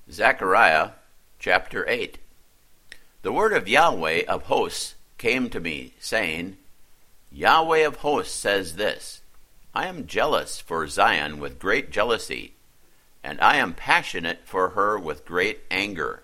Zechariah chapter 8. The word of Yahweh of hosts came to me, saying, Yahweh of hosts says this, I am jealous for Zion with great jealousy, and I am passionate for her with great anger.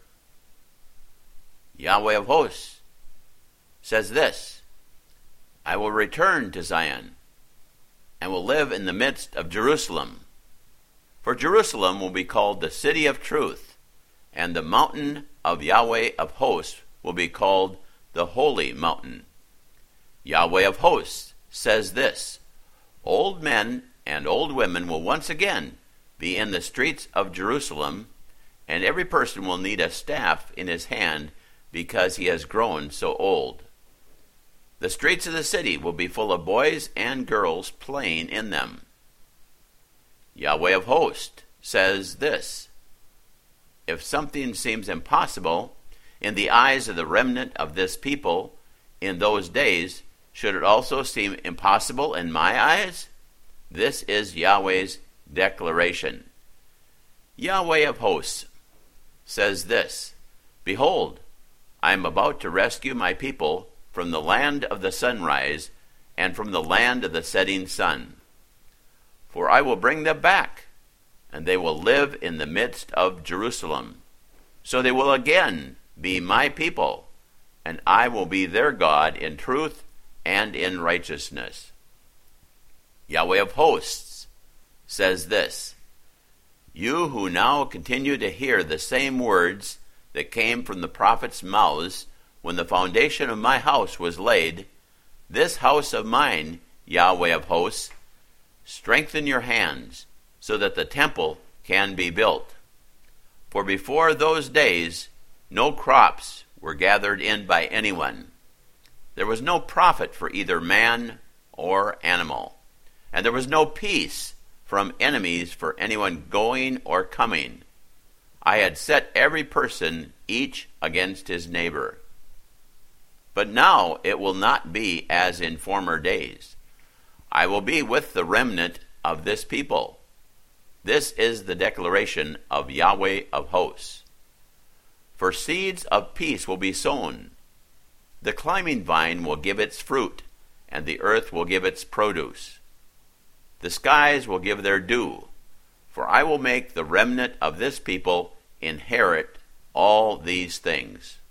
Yahweh of hosts says this, I will return to Zion, and will live in the midst of Jerusalem. For Jerusalem will be called the city of truth, and the mountain of Yahweh of hosts will be called the holy mountain. Yahweh of hosts says this, Old men and old women will once again be in the streets of Jerusalem, and every person will need a staff in his hand because he has grown so old. The streets of the city will be full of boys and girls playing in them. Yahweh of hosts says this, If something seems impossible in the eyes of the remnant of this people in those days, should it also seem impossible in my eyes? This is Yahweh's declaration. Yahweh of hosts says this, Behold, I am about to rescue my people from the land of the sunrise and from the land of the setting sun. For I will bring them back, and they will live in the midst of Jerusalem. So they will again be my people, and I will be their God in truth and in righteousness. Yahweh of hosts says this, You who now continue to hear the same words that came from the prophets' mouths when the foundation of my house was laid, this house of mine, Yahweh of hosts, strengthen your hands, so that the temple can be built. For before those days, no crops were gathered in by anyone. There was no profit for either man or animal, and there was no peace from enemies for anyone going or coming. I had set every person each against his neighbor. But now it will not be as in former days. I will be with the remnant of this people. This is the declaration of Yahweh of hosts. For seeds of peace will be sown. The climbing vine will give its fruit, and the earth will give its produce. The skies will give their due, for I will make the remnant of this people inherit all these things.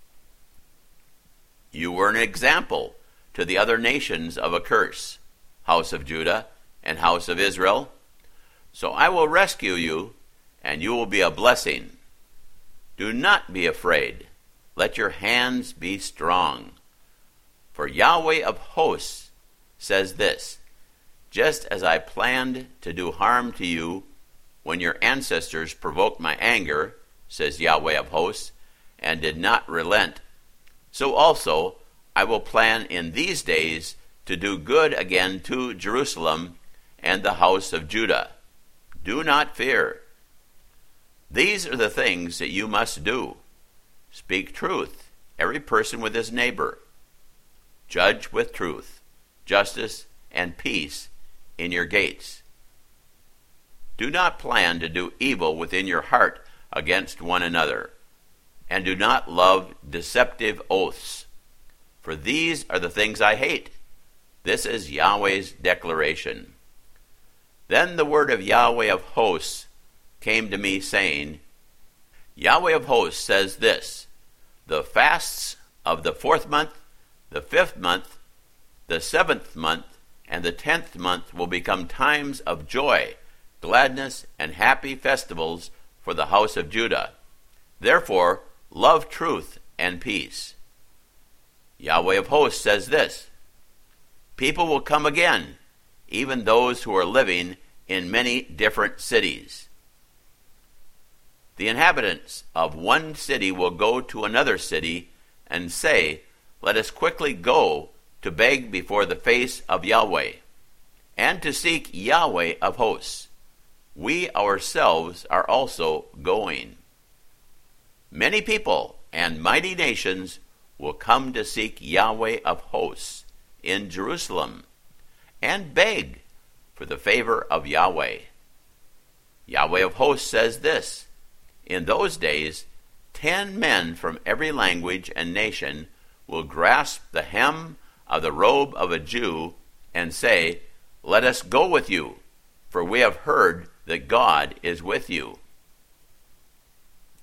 You were an example to the other nations of a curse, house of Judah and house of Israel. So I will rescue you, and you will be a blessing. Do not be afraid. Let your hands be strong. For Yahweh of hosts says this, Just as I planned to do harm to you when your ancestors provoked my anger, says Yahweh of hosts, and did not relent, so also I will plan in these days to do good again to Jerusalem and the house of Judah. Do not fear. These are the things that you must do. Speak truth, every person with his neighbor. Judge with truth, justice, and peace in your gates. Do not plan to do evil within your heart against one another, and do not love deceptive oaths, for these are the things I hate. This is Yahweh's declaration. Then the word of Yahweh of hosts came to me, saying, Yahweh of hosts says this, The fasts of the 4th month, the 5th month, the 7th month, and the 10th month will become times of joy, gladness, and happy festivals for the house of Judah. Therefore, love truth and peace. Yahweh of hosts says this, People will come again, even those who are living in many different cities. The inhabitants of one city will go to another city and say, Let us quickly go to beg before the face of Yahweh, and to seek Yahweh of hosts. We ourselves are also going. Many people and mighty nations will come to seek Yahweh of hosts in Jerusalem, and beg for the favor of Yahweh. Yahweh of hosts says this, In those days, 10 men from every language and nation will grasp the hem of the robe of a Jew and say, "Let us go with you, for we have heard that God is with you."